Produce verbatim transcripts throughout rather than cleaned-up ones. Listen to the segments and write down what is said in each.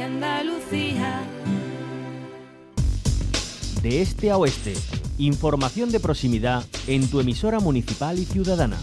Andalucía. De este a oeste, información de proximidad en tu emisora municipal y ciudadana.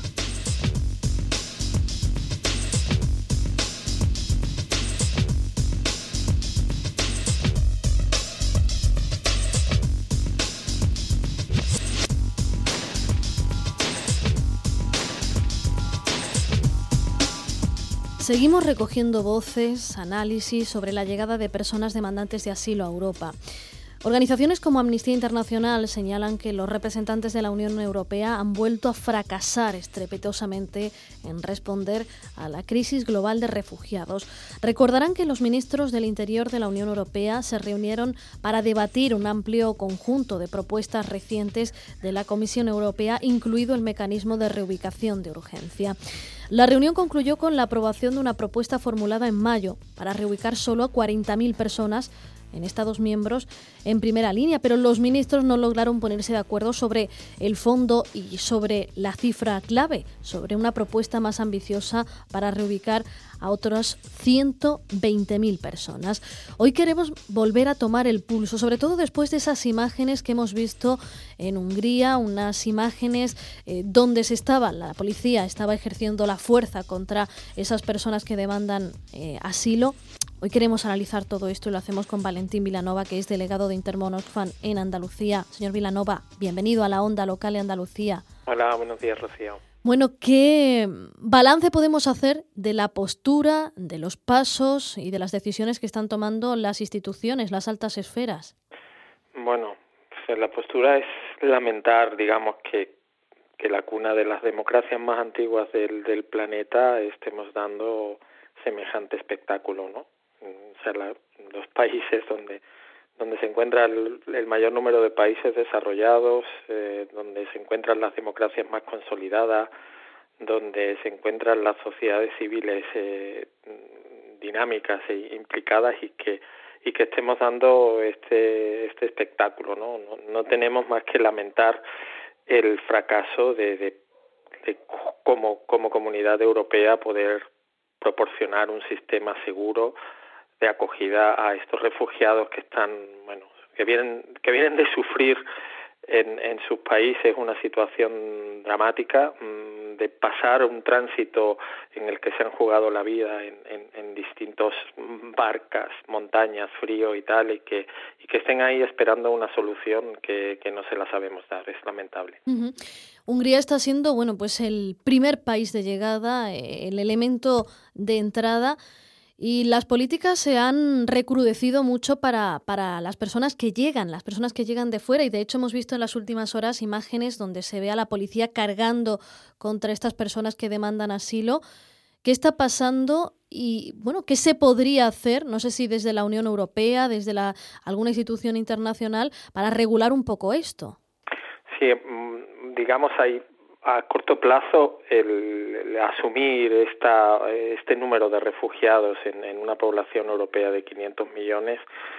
Seguimos recogiendo voces, análisis sobre la llegada de personas demandantes de asilo a Europa. Organizaciones como Amnistía Internacional señalan que los representantes de la Unión Europea han vuelto a fracasar estrepitosamente en responder a la crisis global de refugiados. Recordarán que los ministros del Interior de la Unión Europea se reunieron para debatir un amplio conjunto de propuestas recientes de la Comisión Europea, incluido el mecanismo de reubicación de urgencia. La reunión concluyó con la aprobación de una propuesta formulada en mayo para reubicar solo a cuarenta mil personas en Estados miembros en primera línea, pero los ministros no lograron ponerse de acuerdo sobre el fondo y sobre la cifra clave, sobre una propuesta más ambiciosa para reubicar a otras ciento veinte mil personas. Hoy queremos volver a tomar el pulso, sobre todo después de esas imágenes que hemos visto en Hungría, unas imágenes eh, donde se estaba, la policía estaba ejerciendo la fuerza contra esas personas que demandan eh, asilo. Hoy queremos analizar todo esto y lo hacemos con Valentín Vilanova, que es delegado de Intermon Oxfam en Andalucía. Señor Vilanova, bienvenido a la Onda Local de Andalucía. Hola, buenos días, Rocío. Bueno, ¿qué balance podemos hacer de la postura, de los pasos y de las decisiones que están tomando las instituciones, las altas esferas? Bueno, pues la postura es lamentar, digamos, que, que la cuna de las democracias más antiguas del, del planeta estemos dando semejante espectáculo, ¿no? O sea, la, los países donde donde se encuentra el, el mayor número de países desarrollados, eh, donde se encuentran las democracias más consolidadas, donde se encuentran las sociedades civiles eh, dinámicas e implicadas y que y que estemos dando este este espectáculo, ¿no? No, no tenemos más que lamentar el fracaso de, de, de como como comunidad europea poder proporcionar un sistema seguro de acogida a estos refugiados que están, bueno, que vienen que vienen de sufrir en, en sus países una situación dramática, de pasar un tránsito en el que se han jugado la vida en, en, en distintos barcas, montañas, frío y tal, y que y que estén ahí esperando una solución que, que no se la sabemos dar. Es lamentable. Uh-huh. Hungría está siendo, bueno, pues el primer país de llegada, el elemento de entrada. Y las políticas se han recrudecido mucho para, para las personas que llegan, las personas que llegan de fuera. Y de hecho hemos visto en las últimas horas imágenes donde se ve a la policía cargando contra estas personas que demandan asilo. ¿Qué está pasando? Y bueno, ¿qué se podría hacer? No sé si desde la Unión Europea, desde la, alguna institución internacional, para regular un poco esto. Sí, digamos ahí. A corto plazo, el, el asumir esta, este número de refugiados en, en una población europea de quinientos millones,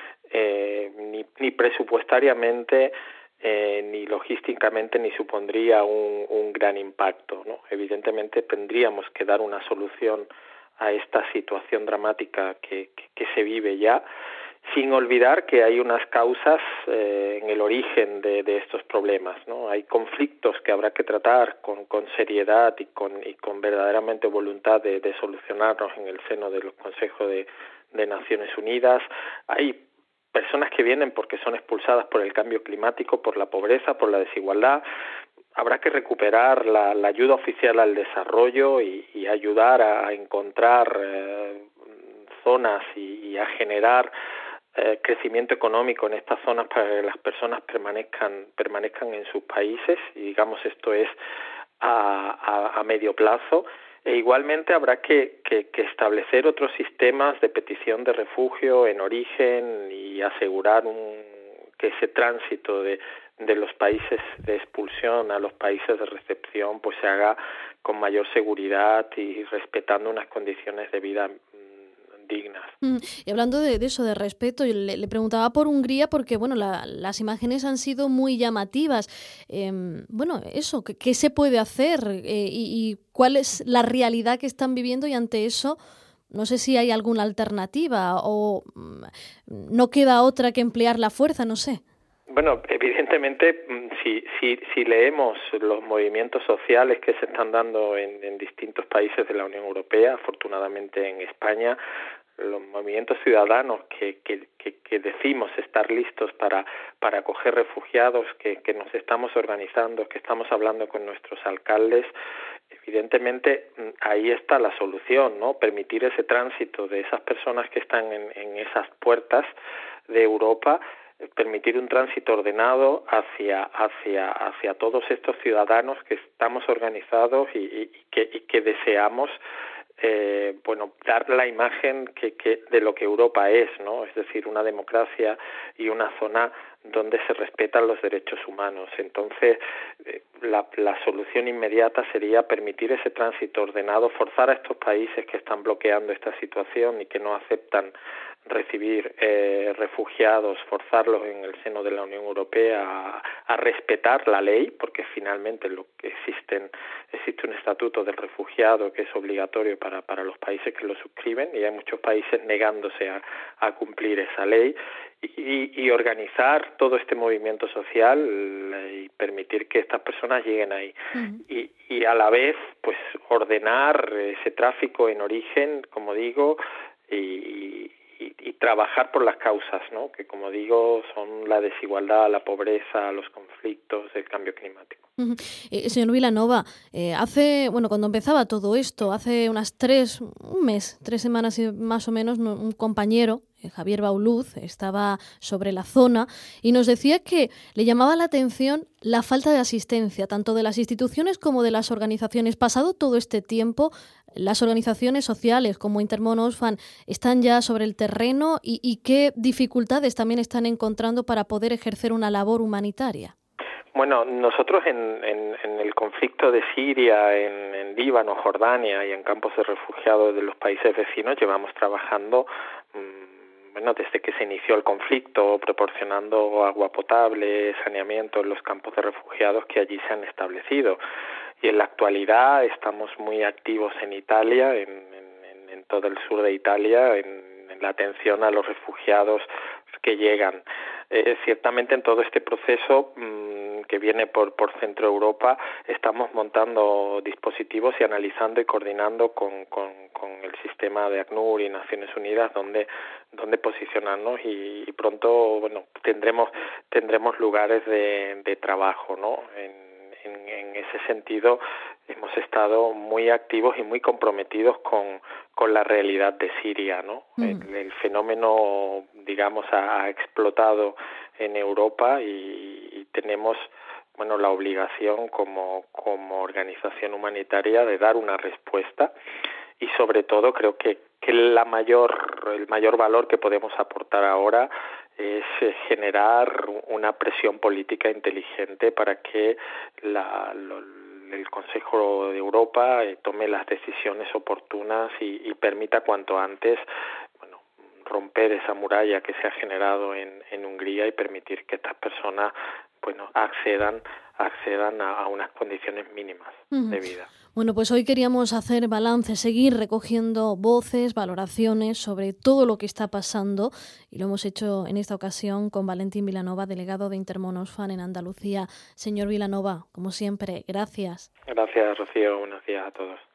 eh, ni, ni presupuestariamente eh, ni logísticamente ni supondría un, un gran impacto, ¿no? Evidentemente tendríamos que dar una solución a esta situación dramática que, que, que se vive ya, sin olvidar que hay unas causas eh, en el origen de, de estos problemas, ¿no? Hay conflictos que habrá que tratar con, con seriedad y con, y con verdaderamente voluntad de, de solucionarlos en el seno de los consejos de, de Naciones Unidas. Hay personas que vienen porque son expulsadas por el cambio climático, por la pobreza, por la desigualdad. Habrá que recuperar la, la ayuda oficial al desarrollo y, y ayudar a, a encontrar eh, zonas y, y a generar Eh, crecimiento económico en estas zonas para que las personas permanezcan permanezcan en sus países, y digamos esto es a, a, a medio plazo. E igualmente habrá que, que, que establecer otros sistemas de petición de refugio en origen y asegurar un, que ese tránsito de, de los países de expulsión a los países de recepción pues se haga con mayor seguridad y respetando unas condiciones de vida dignas. Mm, y hablando de, de eso, de respeto, yo le, le preguntaba por Hungría porque, bueno, la, las imágenes han sido muy llamativas. Eh, bueno, eso, ¿qué, qué se puede hacer? Eh, y, y cuál es la realidad que están viviendo? Y ante eso, No sé si hay alguna alternativa o no queda otra que emplear la fuerza, no sé. Bueno, evidentemente, si, si, si leemos los movimientos sociales que se están dando en, en distintos países de la Unión Europea, afortunadamente en España, los movimientos ciudadanos que, que, que, que decimos estar listos para, para acoger refugiados, que, que nos estamos organizando, que estamos hablando con nuestros alcaldes, evidentemente ahí está la solución, ¿no? Permitir ese tránsito de esas personas que están en, en esas puertas de Europa, permitir un tránsito ordenado hacia hacia hacia todos estos ciudadanos que estamos organizados y, y, y, que, y que deseamos eh, bueno dar la imagen que, que de lo que Europa es, ¿no? Es decir, una democracia y una zona donde se respetan los derechos humanos. Entonces, eh, la, la solución inmediata sería permitir ese tránsito ordenado, forzar a estos países que están bloqueando esta situación y que no aceptan recibir eh, refugiados, forzarlos en el seno de la Unión Europea a, a respetar la ley, porque finalmente lo que existen existe un estatuto del refugiado que es obligatorio para, para los países que lo suscriben, y hay muchos países negándose a, a cumplir esa ley, y, y organizar todo este movimiento social y permitir que estas personas lleguen ahí. Uh-huh. y, y a la vez pues ordenar ese tráfico en origen, como digo, y Y, y trabajar por las causas, ¿no? Que, como digo, son la desigualdad, la pobreza, los conflictos, el cambio climático. Uh-huh. Eh, señor Vilanova, eh, hace, bueno, cuando empezaba todo esto, hace unas tres, un mes, tres semanas más o menos, un compañero, eh, Javier Bauluz, estaba sobre la zona y nos decía que le llamaba la atención la falta de asistencia, tanto de las instituciones como de las organizaciones. Pasado todo este tiempo, las organizaciones sociales como Intermon Oxfam están ya sobre el terreno y, y qué dificultades también están encontrando para poder ejercer una labor humanitaria. Bueno, nosotros en, en, en el conflicto de Siria, en, en Líbano, Jordania y en campos de refugiados de los países vecinos llevamos trabajando mmm, bueno, desde que se inició el conflicto, proporcionando agua potable, saneamiento en los campos de refugiados que allí se han establecido. Y en la actualidad estamos muy activos en Italia, en, en, en todo el sur de Italia, en, en la atención a los refugiados que llegan. Eh, ciertamente en todo este proceso mmm, que viene por, por Centro Europa estamos montando dispositivos y analizando y coordinando con, con, con el sistema de ACNUR y Naciones Unidas donde, donde posicionarnos y, y pronto bueno tendremos tendremos lugares de, de trabajo, ¿no? En, En, en ese sentido hemos estado muy activos y muy comprometidos con, con la realidad de Siria, ¿no? Mm. El, el fenómeno, digamos, ha, ha explotado en Europa y, y tenemos, bueno, la obligación como, como organización humanitaria de dar una respuesta y sobre todo creo que, que la mayor, el mayor valor que podemos aportar ahora es generar una presión política inteligente para que la, lo, el Consejo de Europa tome las decisiones oportunas y, y permita cuanto antes bueno, romper esa muralla que se ha generado en, en Hungría y permitir que estas personas bueno, accedan, accedan a, a unas condiciones mínimas uh-huh. de vida. Bueno, pues hoy queríamos hacer balance, seguir recogiendo voces, valoraciones sobre todo lo que está pasando y lo hemos hecho en esta ocasión con Valentín Vilanova, delegado de Intermon Oxfam en Andalucía. Señor Vilanova, como siempre, gracias. Gracias, Rocío. Buenos días a todos.